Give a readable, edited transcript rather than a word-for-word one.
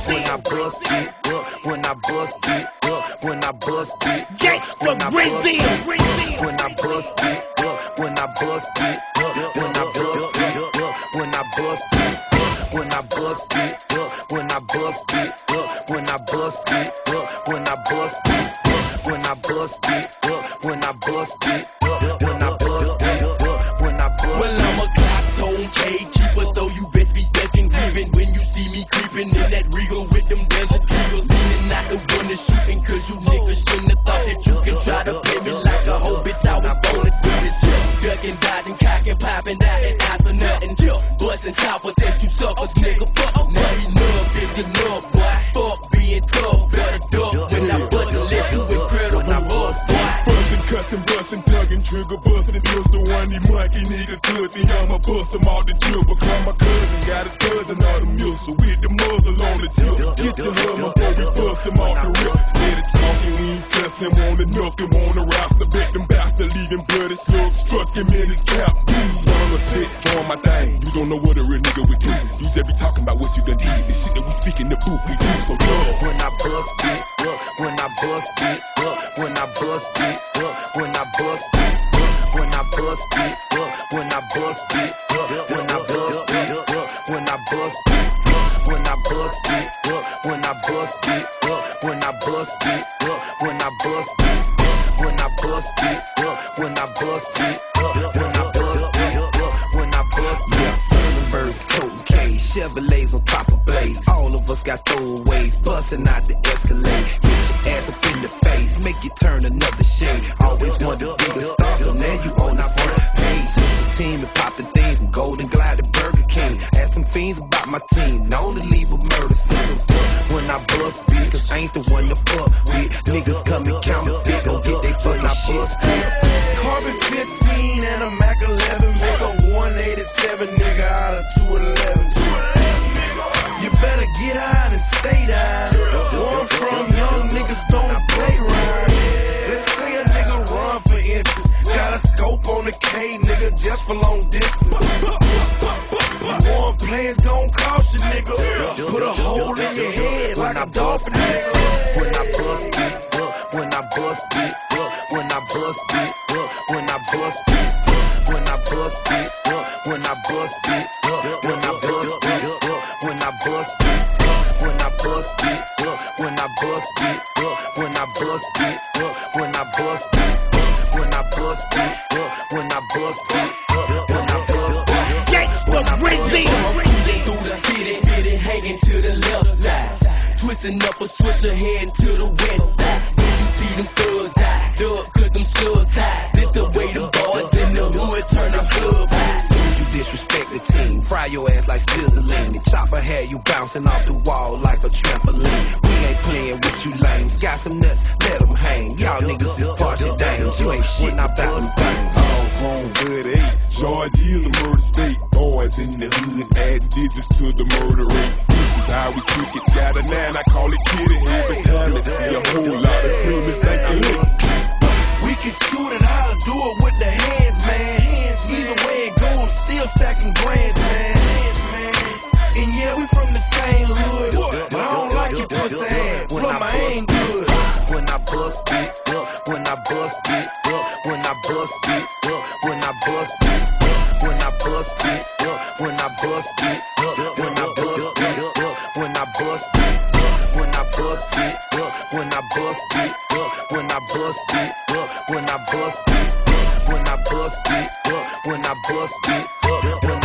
When I bust it up, when I bust it up, when I bust it up, Gangsta Rizzy. when I bust it up, when I bust it up, when I bust it up, when I bust it up, when I bust it up, when I bust it up, when I bust it up, when I bust it up, when I bust it up, when I bust it up, when I bust it up, when I bust. Well, I'm a clock tone gatekeeper, so you best be ducking, creeping when you see me creeping in that Regal with them desert eagles. Meaning not the one that's shooting, cause you niggas shouldn't have thought that you could try to play me like a whole bitch. I was born to do this shit. Ducking, dodging, cocking, popping, dodging, eyes for nothing. Busting choppers at you suckers, nigga. Fuck, now enough is enough, boy. Fuck being tough, better duck when I bust unless you incredible up, boy. Bustin', cussin', bustin', tuggin', trigger bustin'. Just the one these monkey niggas touchin'. I'ma bust 'em all the dribble. Call my cousin, got a dozen of the muzzle with the muzzle on the tip. Get your hummer before we bust 'em off the rip. Steady talking, we ain't testin' him on the knuck him on the roster. Bet them bastard leaving bloody slugs. Struck him in his cap. Wanna sit, doing my thing. You don't know what a real nigga would do. You just be talking about what you done did. The shit that we speak in the booth, we do so dumb. When I bust it up, when I bust it up, when I bust it up, when I bust it up, when I bust it up, when I bust it up, when I bust it up, when I bust it up, when I bust it up, when I bust it up, when I bust it up, when I bust it up, when I bust it up, when I bust it up, when I bust it up, when I bust it up. Yeah, Sunbirds, coat cage, Chevrolets on top of Blaze. All of us got throwaways, busting out the Escalade. Get your ass up in the face, make you turn another shade. Always wanted to be the star, so now you on our front page. Since the team and popping things from Golden Glide to Burger King. Ask them fiends about my team, known to leave a murder scene. When I bust beat, cause I ain't the one to fuck with. Niggas come and counterfeit, gon' get they fucking shit split. Carbon 15 and a Mac 11, make a 187 nigga out of 211. You better get out and stay down. Where I'm from, young niggas don't play around. Let's say a nigga run, for instance. Got a scope on the K, nigga, just for long distance. You want players gon' cost you, nigga. Put a hole in your head like a dolphin, nigga. When I bust it up, when I bust it up, when I bust it up, when I bust it up, when I bust it up, when I bust it up, when I bust it up, when I bust it up, when I bust it up, when I bust it up, when I bust it up, when I bust it up, when I bust it up, when I bust it up, when I bust it up. Gangsta Rizzy. Through the city, spitting, hanging to the left side. Twisting up a swisher, heading to the west side. When you see them thugs high, dub cut them slugs high. This the way the boys in the hood turn the club high. Soon you disrespect the team, fry your ass like sizzling. The chopper had you bouncing off the wall like a trampoline. We ain't playing with you lames, got some nuts, let them hang. Y'all niggas is partial dames, you ain't shit about them things. All grown good age. Georgia is a murder state. Boys in the hood add digits to the murder rate. This is how we kick it. Got a 9, I call it kitty. Every time I see a whole lot of creamers thinking it. We can shoot it, how to do it with the hands, man. Either way it goes, I'm still stacking grands, man. And yeah, we from the same hood, but I don't like your pussy ass. Plus my aim good. When I bust it up, when I bust it up, when I bust it up, when I bust it up, when I bust it up, when I bust it up, when I bust it up, when I bust it up, when I bust it up, when I bust it up, when I bust it up, when I bust it up, when I bust it up, when I bust it up, when